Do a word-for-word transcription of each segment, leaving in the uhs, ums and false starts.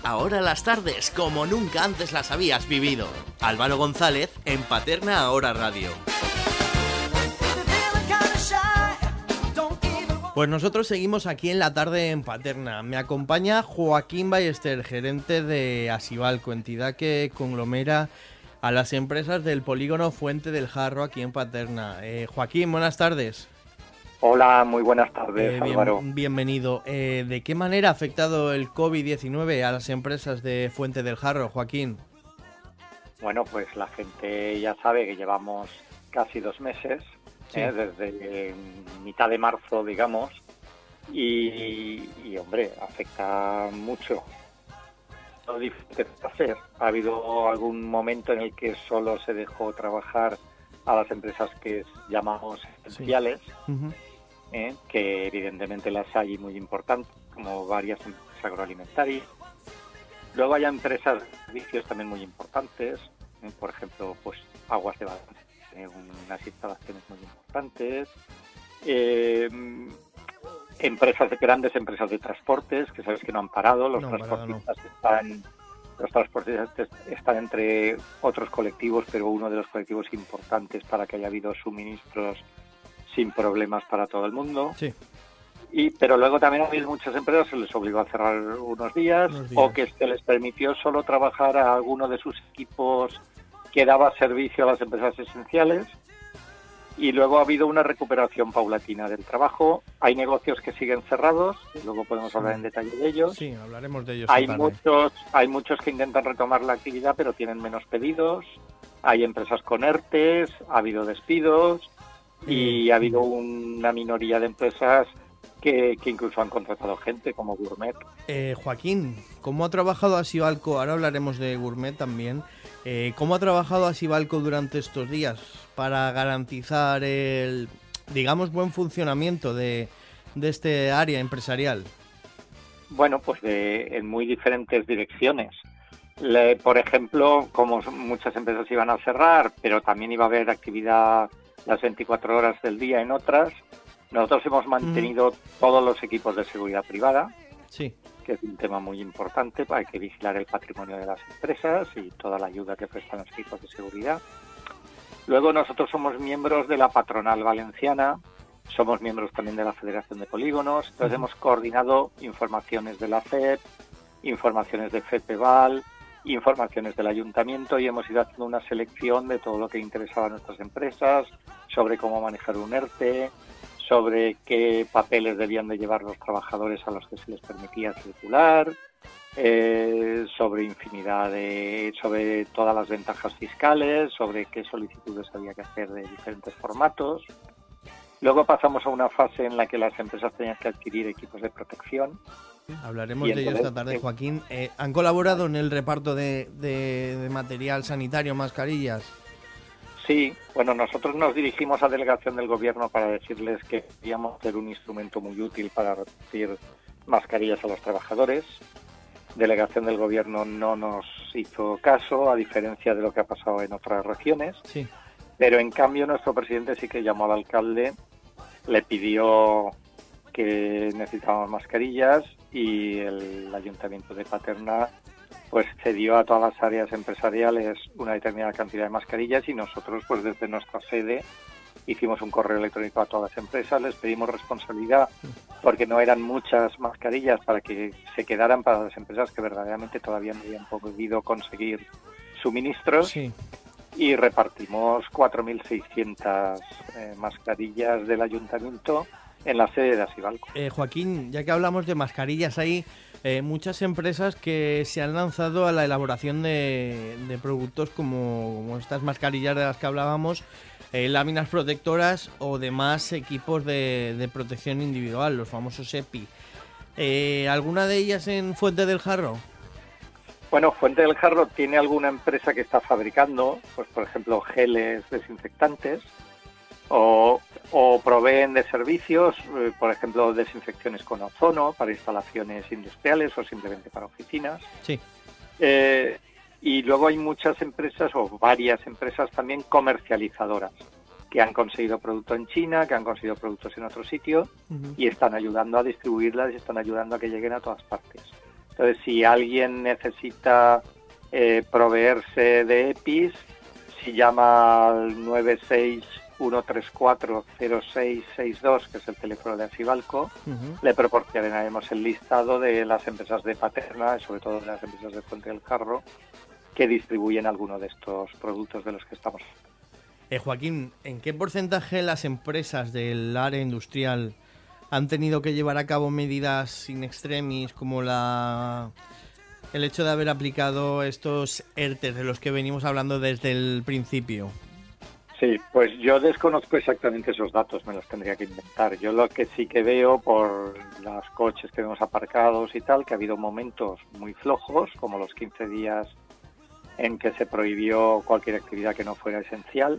ahora las tardes como nunca antes las habías vivido. Álvaro González en Paterna Ahora Radio. Pues nosotros seguimos aquí en la tarde en Paterna. Me acompaña Joaquín Ballester, gerente de Asibalco, entidad que conglomera a las empresas del polígono Fuente del Jarro aquí en Paterna. Eh, Joaquín, buenas tardes. Hola, muy buenas tardes, eh, bien, Álvaro. Bienvenido. Eh, ¿De qué manera ha afectado el covid diecinueve a las empresas de Fuente del Jarro, Joaquín? Bueno, pues la gente ya sabe que llevamos casi dos meses, sí. eh, desde mitad de marzo, digamos, y, y, hombre, afecta mucho. Lo difícil de hacer. Ha habido algún momento en el que solo se dejó trabajar a las empresas que llamamos esenciales, sí. uh-huh. eh, que evidentemente las hay muy importantes, como varias empresas agroalimentarias. Luego hay empresas de servicios también muy importantes, eh, por ejemplo, pues Aguas de Valencia, eh, unas instalaciones muy importantes. Eh, empresas de grandes empresas de transportes, que sabes que no han parado, los no, transportistas no. están... Los transportistas están entre otros colectivos, pero uno de los colectivos importantes para que haya habido suministros sin problemas para todo el mundo. Sí. Y, pero luego también ha habido muchas empresas que se les obligó a cerrar unos días, unos días o que se les permitió solo trabajar a alguno de sus equipos que daba servicio a las empresas esenciales. Y luego ha habido una recuperación paulatina del trabajo. Hay negocios que siguen cerrados, luego podemos sí. hablar en detalle de ellos. Sí, hablaremos de ellos. Hay muchos, hay muchos que intentan retomar la actividad, pero tienen menos pedidos. Hay empresas con ERTES, ha habido despidos y ha habido una minoría de empresas que, que incluso han contratado gente, como Gourmet. Eh, Joaquín, ¿cómo ha trabajado Asibalco? Ahora hablaremos de Gourmet también. Eh, ¿Cómo ha trabajado Asibalco durante estos días para garantizar el, digamos, buen funcionamiento de, de este área empresarial? Bueno, pues de, en muy diferentes direcciones. Le, por ejemplo, como muchas empresas iban a cerrar, pero también iba a haber actividad las veinticuatro horas del día en otras, nosotros hemos mantenido mm. todos los equipos de seguridad privada. Sí. Que es un tema muy importante, hay que vigilar el patrimonio de las empresas y toda la ayuda que prestan los equipos de seguridad. Luego nosotros somos miembros de la patronal valenciana, somos miembros también de la Federación de Polígonos, entonces uh-huh. hemos coordinado informaciones de la C E P, informaciones de FEPEVAL, informaciones del Ayuntamiento y hemos ido haciendo una selección de todo lo que interesaba a nuestras empresas, sobre cómo manejar un ERTE, sobre qué papeles debían de llevar los trabajadores a los que se les permitía circular, eh, sobre infinidad de, sobre todas las ventajas fiscales, sobre qué solicitudes había que hacer de diferentes formatos. Luego pasamos a una fase en la que las empresas tenían que adquirir equipos de protección. Hablaremos de ello esta tarde, Joaquín. Eh, ¿Han colaborado en el reparto de, de, de material sanitario, mascarillas? Sí, bueno, nosotros nos dirigimos a delegación del gobierno para decirles que queríamos ser un instrumento muy útil para repartir mascarillas a los trabajadores. Delegación del gobierno no nos hizo caso, a diferencia de lo que ha pasado en otras regiones. Sí. Pero en cambio nuestro presidente sí que llamó al alcalde, le pidió que necesitábamos mascarillas y el ayuntamiento de Paterna pues cedió a todas las áreas empresariales una determinada cantidad de mascarillas y nosotros pues desde nuestra sede hicimos un correo electrónico a todas las empresas, les pedimos responsabilidad porque no eran muchas mascarillas para que se quedaran para las empresas que verdaderamente todavía no habían podido conseguir suministros. Sí. Y repartimos cuatro mil seiscientas eh, mascarillas del ayuntamiento en la sede de Asibalco. Eh, Joaquín, ya que hablamos de mascarillas, hay eh, muchas empresas que se han lanzado a la elaboración de, de productos como, como estas mascarillas de las que hablábamos, eh, láminas protectoras o demás equipos de, de protección individual, los famosos EPI. Eh, ¿Alguna de ellas en Fuente del Jarro? Bueno, Fuente del Jarro tiene alguna empresa que está fabricando, pues por ejemplo, geles desinfectantes o, o proveen de servicios, eh, por ejemplo, desinfecciones con ozono para instalaciones industriales o simplemente para oficinas. Sí. Eh, y luego hay muchas empresas o varias empresas también comercializadoras que han conseguido producto en China, que han conseguido productos en otro sitio uh-huh. y están ayudando a distribuirlas y están ayudando a que lleguen a todas partes. Entonces, si alguien necesita eh, proveerse de EPIs, si llama al nueve seis uno tres cuatro cero seis seis dos, que es el teléfono de Asibalco, uh-huh. le proporcionaremos el listado de las empresas de Paterna, y sobre todo de las empresas de Fuente del Jarro, que distribuyen alguno de estos productos de los que estamos. Eh, Joaquín, ¿en qué porcentaje las empresas del área industrial han tenido que llevar a cabo medidas in extremis como la el hecho de haber aplicado estos ERTE de los que venimos hablando desde el principio? Sí, pues yo desconozco exactamente esos datos, me los tendría que inventar. Yo lo que sí que veo por los coches que vemos aparcados y tal, que ha habido momentos muy flojos, como los quince días en que se prohibió cualquier actividad que no fuera esencial,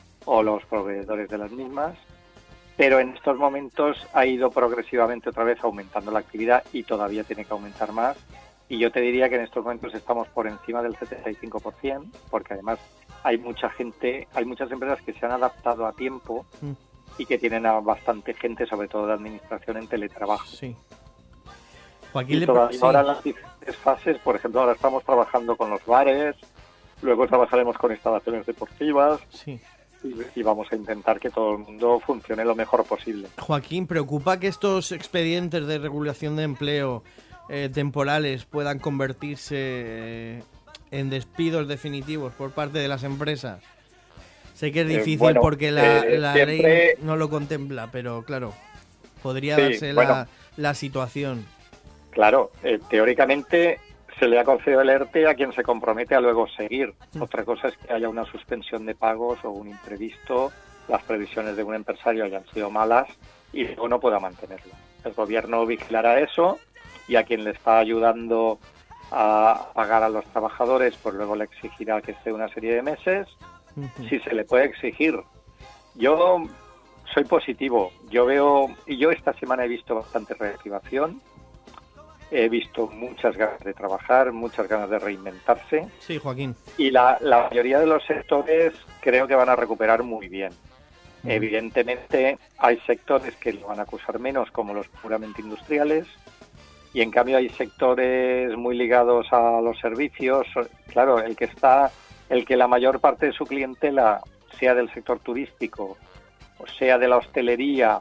o los proveedores de las mismas, pero en estos momentos ha ido progresivamente otra vez aumentando la actividad y todavía tiene que aumentar más, y yo te diría que en estos momentos estamos por encima del setenta y cinco por ciento, porque además hay mucha gente, hay muchas empresas que se han adaptado a tiempo mm. y que tienen a bastante gente, sobre todo de administración, en teletrabajo. Sí. Joaquín, y le... todavía sí. ahora en las diferentes fases, por ejemplo, ahora estamos trabajando con los bares, luego trabajaremos con instalaciones deportivas sí. y, y vamos a intentar que todo el mundo funcione lo mejor posible. Joaquín, ¿preocupa que estos expedientes de regulación de empleo eh, temporales puedan convertirse eh, en despidos definitivos por parte de las empresas? Sé que es difícil eh, bueno, porque la, eh, la siempre... ley no lo contempla, pero claro, podría sí, darse bueno, la, la situación. Claro, eh, teóricamente se le ha concedido el ERTE a quien se compromete a luego seguir. Mm. Otra cosa es que haya una suspensión de pagos o un imprevisto, las previsiones de un empresario hayan sido malas y luego no pueda mantenerlo. El gobierno vigilará eso y a quien le está ayudando a pagar a los trabajadores, pues luego le exigirá que esté una serie de meses, uh-huh. si se le puede exigir. Yo soy positivo, yo veo, y yo esta semana he visto bastante reactivación, he visto muchas ganas de trabajar, muchas ganas de reinventarse. Sí, Joaquín. Y la, la mayoría de los sectores creo que van a recuperar muy bien. Uh-huh. Evidentemente hay sectores que lo van a acusar menos, como los puramente industriales, y en cambio hay sectores muy ligados a los servicios. Claro, el que está, el que la mayor parte de su clientela sea del sector turístico, o sea de la hostelería,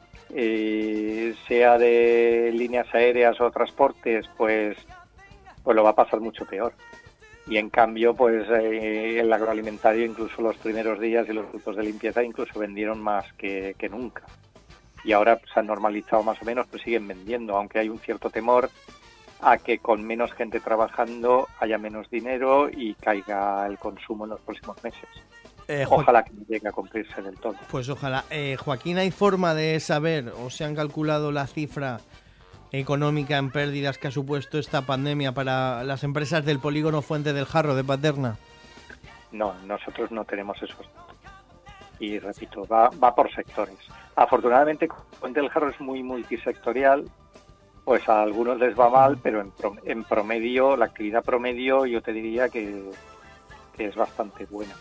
eh, sea de líneas aéreas o transportes, pues, pues lo va a pasar mucho peor. Y en cambio, pues eh, el agroalimentario, incluso los primeros días y los grupos de limpieza, incluso vendieron más que, que nunca. Y ahora se han normalizado más o menos, pero siguen vendiendo, aunque hay un cierto temor a que con menos gente trabajando haya menos dinero y caiga el consumo en los próximos meses. Eh, ojalá que no llegue a cumplirse del todo. Pues ojalá. Eh, Joaquín, ¿hay forma de saber o se han calculado la cifra económica en pérdidas que ha supuesto esta pandemia para las empresas del polígono Fuente del Jarro de Paterna? No, nosotros no tenemos esos datos. Y repito, va, va por sectores. Afortunadamente, Fuente del Jarro es muy multisectorial, pues a algunos les va mal, pero en, pro, en promedio, la actividad promedio yo te diría que, que es bastante buena.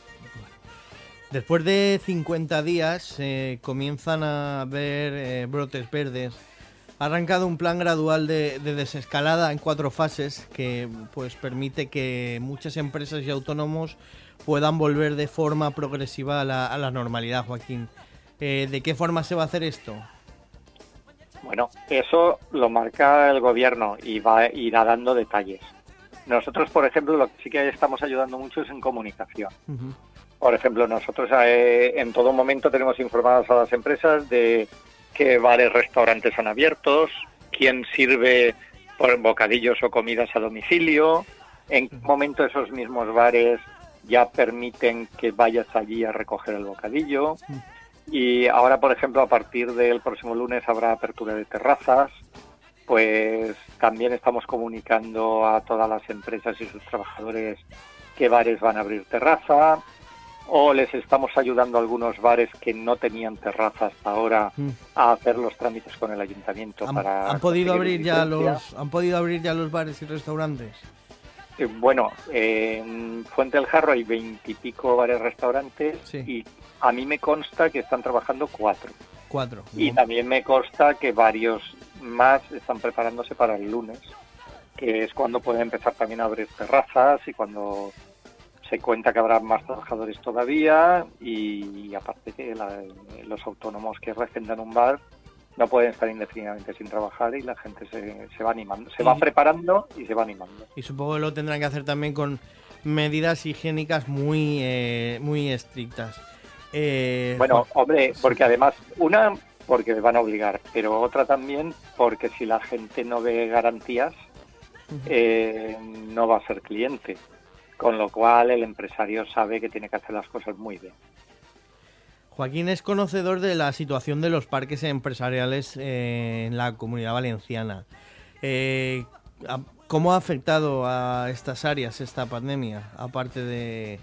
Después de cincuenta días eh, comienzan a ver eh, brotes verdes. Ha arrancado un plan gradual de, de desescalada en cuatro fases que pues permite que muchas empresas y autónomos puedan volver de forma progresiva a la, a la normalidad, Joaquín. Eh, ¿De qué forma se va a hacer esto? Bueno, eso lo marca el gobierno y va irá dando detalles. Nosotros, por ejemplo, lo que sí que estamos ayudando mucho es en comunicación. Uh-huh. Por ejemplo, nosotros eh, en todo momento tenemos informadas a las empresas de qué bares, restaurantes han abiertos, quién sirve por bocadillos o comidas a domicilio, en qué momento esos mismos bares ya permiten que vayas allí a recoger el bocadillo. Y ahora, por ejemplo, a partir del próximo lunes habrá apertura de terrazas. Pues también estamos comunicando a todas las empresas y sus trabajadores qué bares van a abrir terraza. O les estamos ayudando a algunos bares que no tenían terraza hasta ahora mm. a hacer los trámites con el ayuntamiento. ¿Han, para ¿han podido abrir ya los han podido abrir ya los bares y restaurantes? Eh, bueno, eh, en Fuente del Jarro hay veintipico bares restaurantes sí. y a mí me consta que están trabajando cuatro. Cuatro. Y ¿no? también me consta que varios más están preparándose para el lunes. que es cuando pueden empezar también a abrir terrazas y cuando se cuenta que habrá más trabajadores todavía y, y aparte que la, los autónomos que regentan un bar no pueden estar indefinidamente sin trabajar y la gente se, se va animando, se va Y- preparando y se va animando. Y supongo que lo tendrán que hacer también con medidas higiénicas muy, eh, muy estrictas. Eh, Bueno, Juan, hombre, sí. porque además, una, porque me van a obligar, pero otra también porque si la gente no ve garantías, eh, no va a ser cliente. Con lo cual el empresario sabe que tiene que hacer las cosas muy bien. Joaquín es conocedor de la situación de los parques empresariales eh, en la Comunidad Valenciana. Eh, a- ¿Cómo ha afectado a estas áreas esta pandemia, aparte de,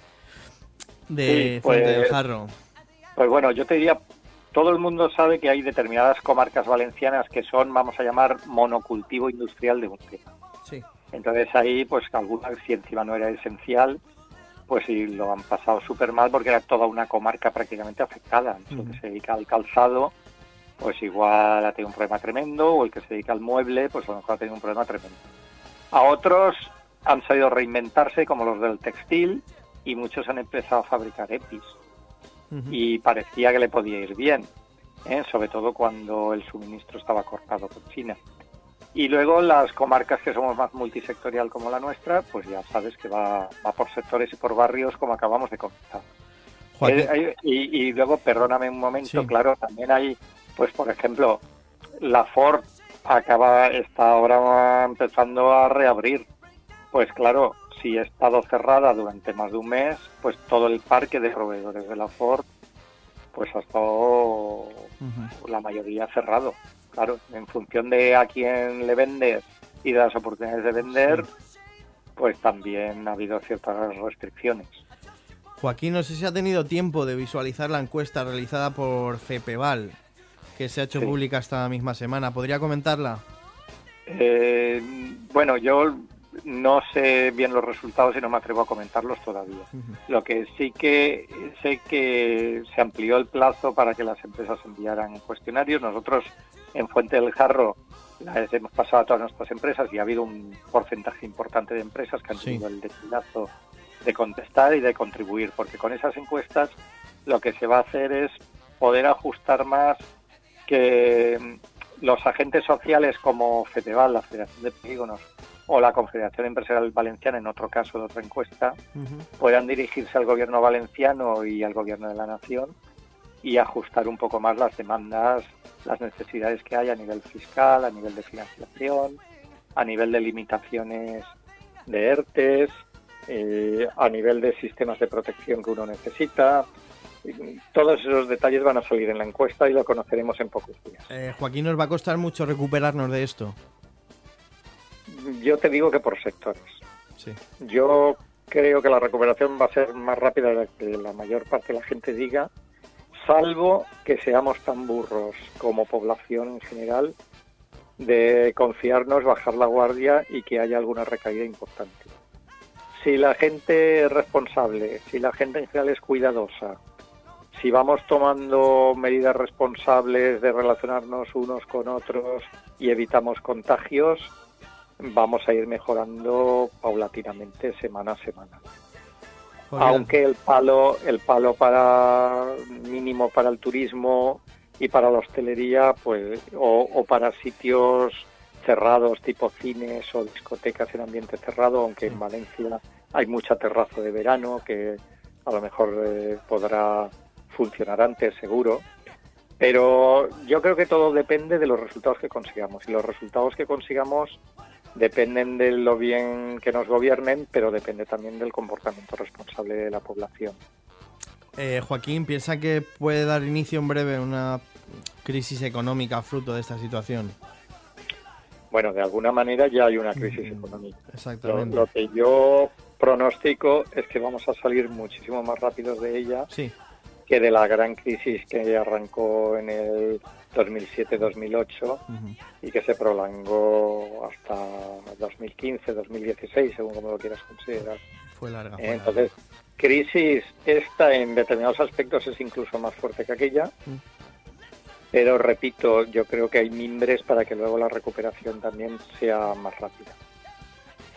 Sí, de Fuente del pues, Jarro? pues bueno, yo te diría, todo el mundo sabe que hay determinadas comarcas valencianas que son, vamos a llamar, monocultivo industrial de un tema. Sí. Entonces ahí, pues alguna si encima no era esencial, pues sí lo han pasado súper mal porque era toda una comarca prácticamente afectada. Uh-huh. El que se dedica al calzado, pues igual ha tenido un problema tremendo, o el que se dedica al mueble, pues a lo mejor ha tenido un problema tremendo. A otros han sabido reinventarse, como los del textil, y muchos han empezado a fabricar EPIs. Uh-huh. Y parecía que le podía ir bien, ¿eh? Sobre todo cuando el suministro estaba cortado con China. Y luego las comarcas que somos más multisectorial como la nuestra, pues ya sabes que va, va por sectores y por barrios como acabamos de comentar. Eh, y, y luego, perdóname un momento, sí. Claro, también hay, pues por ejemplo, la Ford acaba, está ahora empezando a reabrir. Pues claro, si ha estado cerrada durante más de un mes, pues todo el parque de proveedores de la Ford, pues ha estado uh-huh. la mayoría cerrado. Claro, en función de a quién le vendes y de las oportunidades de vender, sí. Pues también ha habido ciertas restricciones. Joaquín, no sé si ha tenido tiempo de visualizar la encuesta realizada por Cepeval, que se ha hecho sí. pública esta misma semana. ¿Podría comentarla? Eh, bueno, yo no sé bien los resultados y no me atrevo a comentarlos todavía. Uh-huh. Lo que sí que sé que se amplió el plazo para que las empresas enviaran cuestionarios. Nosotros en Fuente del Jarro las hemos pasado a todas nuestras empresas y ha habido un porcentaje importante de empresas que han tenido sí. el decidazo de contestar y de contribuir, porque con esas encuestas lo que se va a hacer es poder ajustar más que los agentes sociales como FETEVAL, la Federación de Polígonos, o la Confederación Empresarial Valenciana, en otro caso de otra encuesta, uh-huh. puedan dirigirse al gobierno valenciano y al gobierno de la nación y ajustar un poco más las demandas, las necesidades que hay a nivel fiscal, a nivel de financiación, a nivel de limitaciones de ERTES, eh, a nivel de sistemas de protección que uno necesita. Todos esos detalles van a salir en la encuesta y lo conoceremos en pocos días. Eh, Joaquín, nos va a costar mucho recuperarnos de esto. Yo te digo que por sectores. Sí. Yo creo que la recuperación va a ser más rápida de la que la mayor parte de la gente diga, salvo que seamos tan burros como población en general de confiarnos, bajar la guardia y que haya alguna recaída importante. Si la gente es responsable, si la gente en general es cuidadosa, si vamos tomando medidas responsables de relacionarnos unos con otros y evitamos contagios, vamos a ir mejorando paulatinamente semana a semana. Muy Aunque bien. el palo, el palo para mínimo para el turismo y para la hostelería, pues, o, o para sitios cerrados tipo cines o discotecas en ambiente cerrado, aunque en Valencia hay mucha terraza de verano que a lo mejor eh, podrá funcionar antes, seguro. Pero yo creo que todo depende de los resultados que consigamos. Y los resultados que consigamos dependen de lo bien que nos gobiernen, pero depende también del comportamiento responsable de la población. Eh, Joaquín, ¿piensa que puede dar inicio en breve una crisis económica fruto de esta situación? Bueno, de alguna manera ya hay una crisis mm, económica. Exactamente. Lo, lo que yo pronostico es que vamos a salir muchísimo más rápidos de ella sí. que de la gran crisis que arrancó en el dos mil siete dos mil ocho uh-huh. y que se prolongó hasta dos mil quince dos mil dieciséis, según como lo quieras considerar. Fue larga. Fue eh, entonces, larga. crisis esta en determinados aspectos es incluso más fuerte que aquella, uh-huh. pero repito, yo creo que hay mimbres para que luego la recuperación también sea más rápida.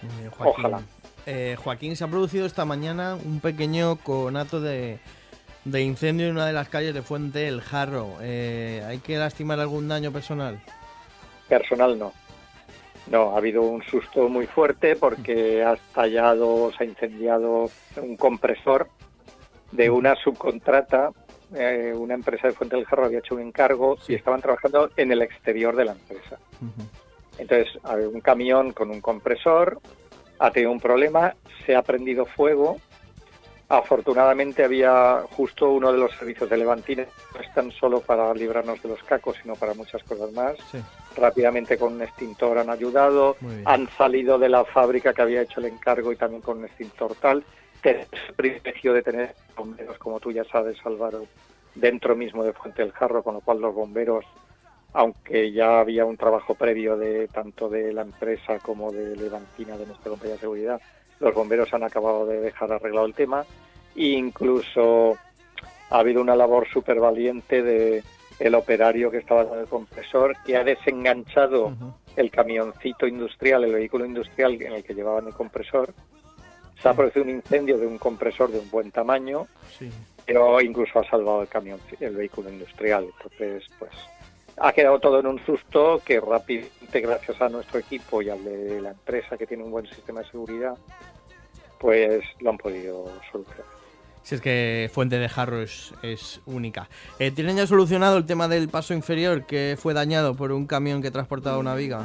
Muy bien, Joaquín. Ojalá. Eh, Joaquín, se ha producido esta mañana un pequeño conato de, de incendio en una de las calles de Fuente el Jarro. Eh, ¿Hay que lastimar algún daño personal? Personal no. No, ha habido un susto muy fuerte porque ha estallado, se ha incendiado un compresor de una subcontrata. Eh, una empresa de Fuente del Jarro había hecho un encargo y estaban trabajando en el exterior de la empresa. Uh-huh. Entonces, había un camión con un compresor, ha tenido un problema, se ha prendido fuego. Afortunadamente había justo uno de los servicios de Levantina, no es tan solo para librarnos de los cacos, sino para muchas cosas más. Sí. Rápidamente con un extintor han ayudado, han salido de la fábrica que había hecho el encargo y también con un extintor tal. Tenemos el privilegio de tener bomberos, como tú ya sabes, Álvaro, dentro mismo de Fuente del Jarro, con lo cual los bomberos, aunque ya había un trabajo previo de tanto de la empresa como de Levantina, de nuestra compañía de seguridad, los bomberos han acabado de dejar arreglado el tema. E incluso ha habido una labor súper valiente de el operario que estaba en el compresor, que ha desenganchado uh-huh. el camioncito industrial, el vehículo industrial en el que llevaban el compresor. Se ha producido un incendio de un compresor de un buen tamaño, sí. pero incluso ha salvado el camión, el vehículo industrial. Entonces, pues, ha quedado todo en un susto que rápidamente, gracias a nuestro equipo y al de la empresa, que tiene un buen sistema de seguridad, pues lo han podido solucionar. Si es que Fuente de Jarro es, es única. Eh, ¿Tienen ya solucionado el tema del paso inferior que fue dañado por un camión que transportaba una viga?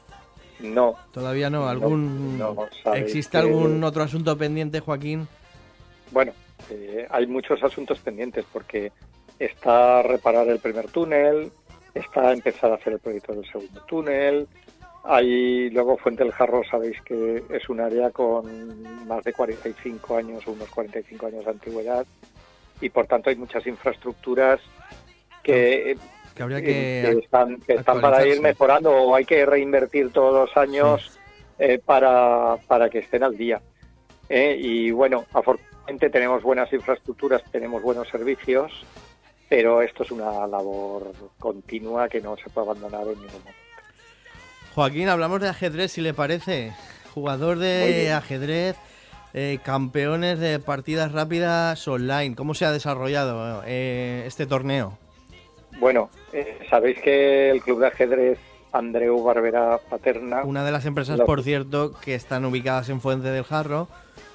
No. ¿Todavía no? ¿Algún no, no, ¿Existe que... algún otro asunto pendiente, Joaquín? Bueno, eh, hay muchos asuntos pendientes porque está reparar el primer túnel, está empezar a hacer el proyecto del segundo túnel. Hay luego Fuente del Jarro, sabéis que es un área con más de cuarenta y cinco años o unos cuarenta y cinco años de antigüedad y por tanto hay muchas infraestructuras que... que habría que, que están, que están para ir mejorando o hay que reinvertir todos los años sí. eh, para, para que estén al día. Eh, y bueno, afortunadamente tenemos buenas infraestructuras, tenemos buenos servicios, pero esto es una labor continua que no se puede abandonar en ningún momento. Joaquín, hablamos de ajedrez, si le parece. Jugador de ajedrez, eh, campeones de partidas rápidas online. ¿Cómo se ha desarrollado eh, este torneo? Bueno, eh, sabéis que el club de ajedrez Andreu Barberá Paterna... Una de las empresas, lo... por cierto, que están ubicadas en Fuente del Jarro.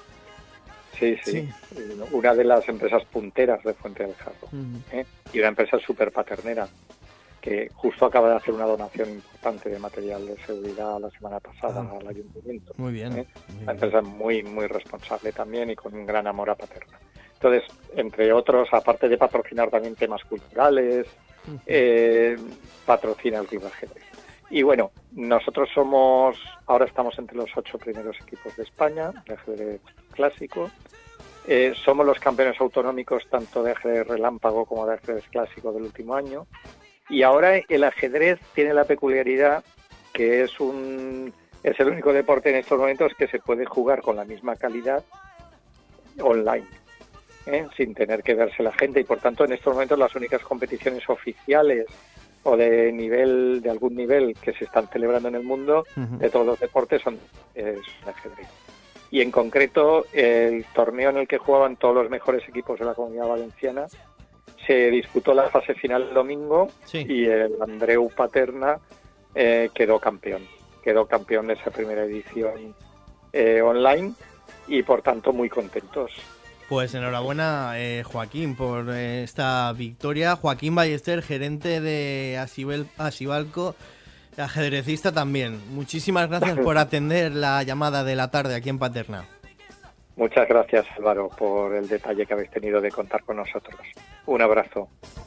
Sí, sí, sí. Una de las empresas punteras de Fuente del Jarro. Uh-huh. ¿eh? Y una empresa súper paternera, que justo acaba de hacer una donación importante de material de seguridad la semana pasada ah. al ayuntamiento. Muy bien. ¿eh? Muy una empresa muy, muy responsable también y con un gran amor a Paterna. Entonces, entre otros, aparte de patrocinar también temas culturales, uh-huh. eh, patrocina el club de ajedrez. Y bueno, nosotros somos, ahora estamos entre los ocho primeros equipos de España, de ajedrez clásico. Eh, somos los campeones autonómicos tanto de ajedrez relámpago como de ajedrez clásico del último año. Y ahora el ajedrez tiene la peculiaridad que es un es el único deporte en estos momentos que se puede jugar con la misma calidad online, ¿eh? sin tener que verse la gente. Y por tanto, en estos momentos las únicas competiciones oficiales o de nivel de algún nivel que se están celebrando en el mundo uh-huh. de todos los deportes son es el ajedrez. Y en concreto, el torneo en el que jugaban todos los mejores equipos de la Comunidad Valenciana se disputó la fase final el domingo sí. y el Andreu Paterna eh, quedó campeón. Quedó campeón de esa primera edición eh, online y por tanto muy contentos. Pues enhorabuena eh, Joaquín por eh, esta victoria. Joaquín Ballester, gerente de Asibel, Asibalco, ajedrecista también. Muchísimas gracias por atender la llamada de la tarde aquí en Paterna. Muchas gracias, Álvaro, por el detalle que habéis tenido de contar con nosotros. Un abrazo.